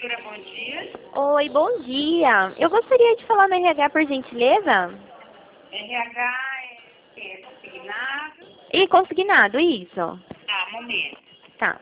Prefeitura, bom dia. Oi, bom dia. Eu gostaria de falar no RH, por gentileza. RH é consignado. E consignado, isso. Ah, momento. Tá.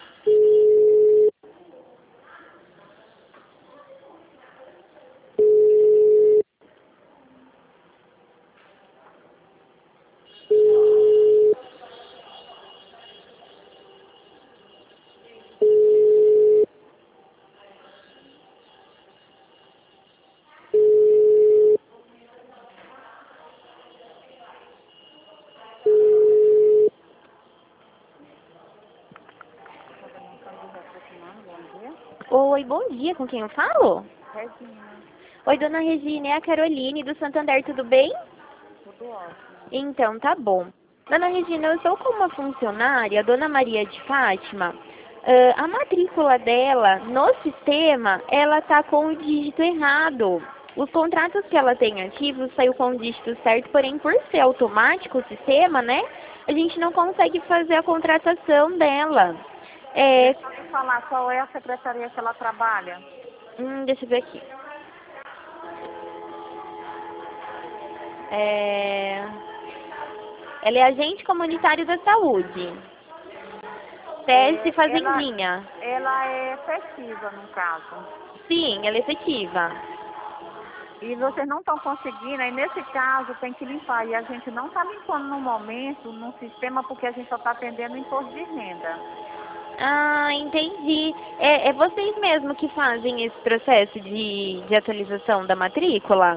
Bom dia. Oi, bom dia. Com quem eu falo? Regina, Oi, dona Regina, é a Caroline do Santander, tudo bem? tudo ótimo. Então, tá bom. Dona Regina, eu estou com uma funcionária, a dona Maria de Fátima. A matrícula dela no sistema, ela tá com o dígito errado. Os contratos que ela tem ativos saiu com o dígito certo, porém por ser automático o sistema, né? A gente não consegue fazer a contratação dela. É, Deixa eu falar qual é a secretaria que ela trabalha. deixa eu ver aqui. É, ela é agente comunitário da saúde. PS Fazendinha. Ela é efetiva, no caso. Sim, ela é efetiva. E vocês não estão conseguindo, aí nesse caso tem que limpar. E a gente não está limpando no momento, no sistema, porque a gente só está atendendo o imposto de renda. Ah, entendi. É vocês mesmos que fazem esse processo de atualização da matrícula?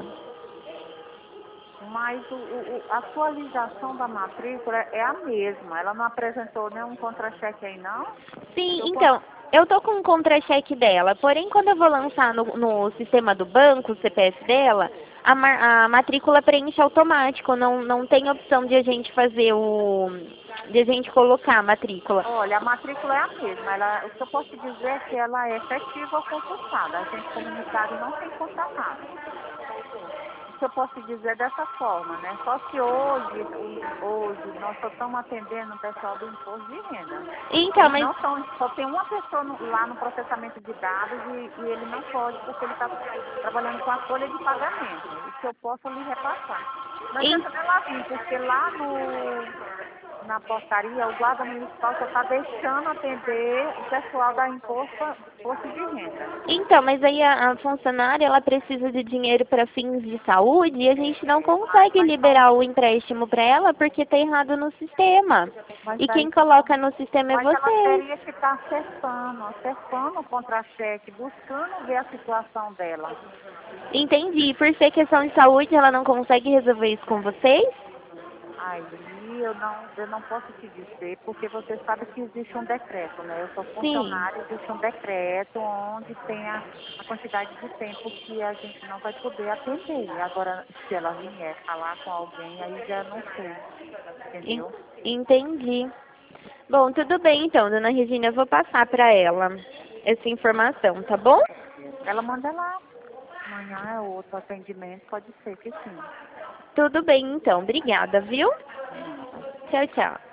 Mas a atualização da matrícula é a mesma. Ela não apresentou nenhum contra-cheque aí, não? Sim, Eu então, eu tô com um contra-cheque dela, porém quando eu vou lançar no sistema do banco, o CPF dela, a matrícula preenche automático, não tem opção de a gente fazer de a gente colocar a matrícula. Olha, a matrícula é a mesma. O que eu posso te dizer é que ela é efetiva ou concursada. A gente comunitário não tem contratado. O que eu posso te dizer é dessa forma, né? Só que hoje nós só estamos atendendo o pessoal do imposto de renda. Então, Eles mas não são, só tem uma pessoa lá no processamento de dados e ele não pode porque ele está trabalhando com a folha de pagamento. O que eu posso lhe repassar. Não em- adianta ela vir, porque lá na portaria, o guarda municipal só está deixando atender o pessoal da imposto de renda. Então, mas aí a funcionária, ela precisa de dinheiro para fins de saúde e a gente não consegue Mas, liberar o empréstimo para ela porque está errado no sistema. mas E quem daí coloca no sistema é Mas ela vocês. teria que estar acessando o contra-cheque, buscando ver a situação dela. Entendi. Por ser questão de saúde, ela não consegue resolver isso com vocês? Aí eu não posso te dizer, porque você sabe que existe um decreto, né? Eu sou Sim. funcionária, existe um decreto onde tem a quantidade de tempo que a gente não vai poder atender. Agora, se ela vier falar com alguém, aí já não sei, En- entendeu? Entendi. Bom, tudo bem então, dona Regina, eu vou passar para ela essa informação, tá bom? Ela manda lá. Amanhã é outro atendimento, pode ser que sim. Tudo bem então, obrigada, viu? Nada. Tchau, tchau.